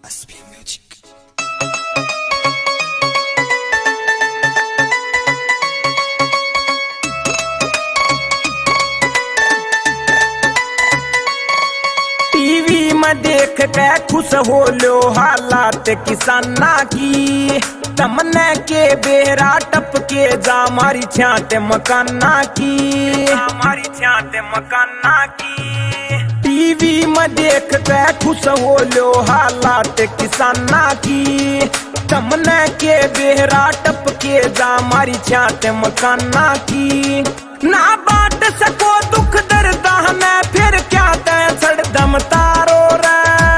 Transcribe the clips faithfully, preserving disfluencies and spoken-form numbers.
must be music. TV में देख के खुश हो लो हालात किसाना की, तमने के बेरा टप के जा मारी छाते मकाना की, हमारी छाते मकाना की। टीवी में देख के खुश हो लो हालात किसाना की, तमने के बेरा टप के जा मारी छाते मकाना की। ना बांट सको दुख दर्द हमें फिर क्या तय सड़ दम तारो रे,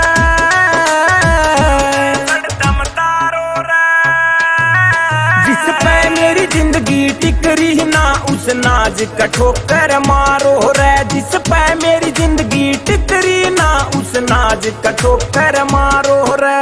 सड़ दम तारो रे। जिस पे मेरी जिंदगी टिक रही ना उस नाज का ठोकर मारो रे, जिस पे मेरी जिंदगी टिक रही ना उस नाज का ठोकर मारो रे।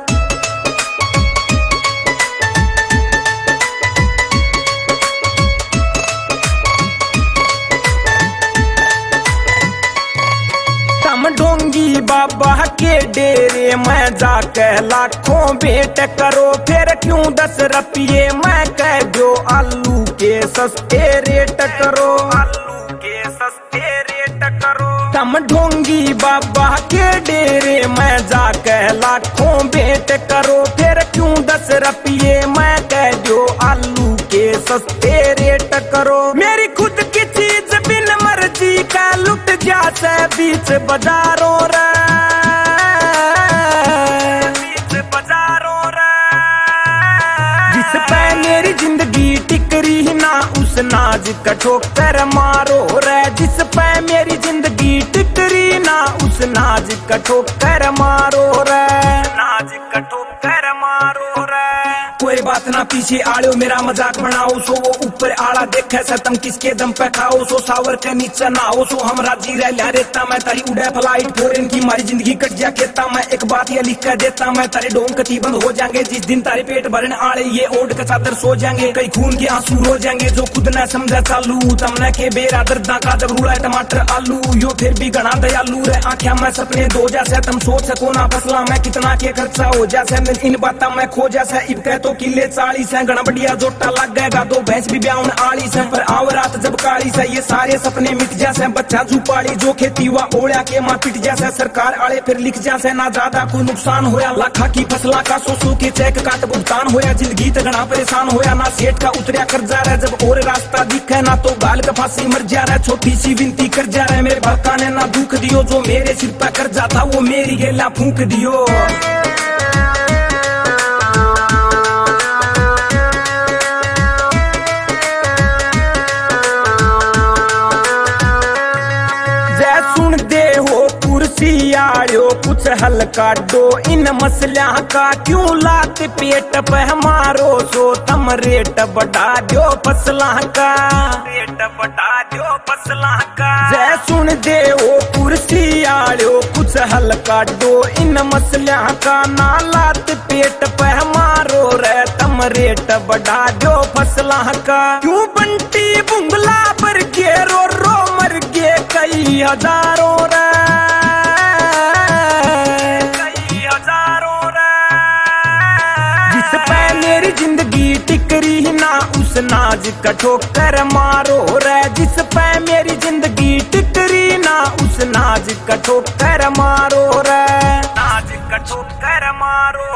ढोंगी बाबा के डेरे में जाके लाखों भेंट करो, फिर क्यों दस रुपये मैं कह दो आलू के सस्ते रेट करो, आलू के सस्ते रेट करो। तुम ढोंगी बाबा के डेरे में जाके लाखों भेंट करो, फिर क्यों दस रुपये मैं कह दो आलू के सस्ते रेट करो। मेरी खुद की चीज बिन मर्जी का लुट जाते बीच बाजारों रे, बीच बाजारों रे। जिस पे मेरी जिंदगी टिक रही ना उस नाज का ठोकर मारो रे, जिस पे मेरी जिंदगी टिक रही ना उस नाज का ठोकर मारो रे, नाज का ठोकर मारो रे। कोई बात ना पीछे आड़ो मेरा मजाक बनाओ, सो वो ऊपर आड़ा देखे से तुम किसके दम पे खाओ, सो सावर के नीचे ना हो, सो हमरा जी रह ला रेता मैं तारी उड़े फ्लाइट फोरेन की मारी जिंदगी कट जा केता। मैं एक बात ये लिख कर देता मैं तारे डोंग कती बंद हो जाएंगे जिस दिन तारे पेट भरने आड़े ये ओढ़ के चादर सो जाएंगे, कई खून के आंसू रो जाएंगे जो खुद न समझा चालू। तमने के बेरा दर्दा का जब रूड़ा टमाटर आलू, यो फिर भी घना दयालू रे आंखें मैं सपने दो जैसे तुम सोच सको ना फसला मैं कितना के खर्चा हो जैसे इन बातें मैं खो जैसे इब कह तो किले चालीस है घना बढ़िया जोटा लग गएगा, दो भैंस भी ब्याउन आली से पर आव रात जब काली से ये सारे सपने मिट जैसे बच्चा झुपाड़ी जो खेती हुआ ओढ़ा के माँ पिट जैसे सरकार आले फिर लिख जैसे ना ज्यादा कोई नुकसान होया, लाखा की फसला का सो सो के चेक काट भुगतान होया, जिंदगी तो घना परेशान होया ना सेठ का उतरिया कर जा रहा है, जब और रास्ता दिखे ना तो गाल का फांसी मर जा रहा है। छोटी सी विनती कर जा रहा है मेरे भड़का ने ना दुख दियो, जो मेरे सिर पर कर जाता वो मेरी गेला फूंक दियो। आड़ो कुछ हल काटो इन मसला का, क्यों लात पेट पे मारो सो तम रेट बढ़ा दो फसला का, रेट बढ़ा दो फसला का। जय सुन दे ओ कुर्सी आड़ो कुछ हल काटो इन मसला का, ना लात पेट पे मारो रे तम रेट बढ़ा दो फसला का। क्यों बंटी बुंगला पर गे रो रो मर गे कई हजारों रे, जिंदगी टिक रही ना उस नाज का ठोकर मारो रे, जिस पे मेरी जिंदगी टिक रही ना उस नाज का ठोकर मारो रे, नाज का ठोकर मारो।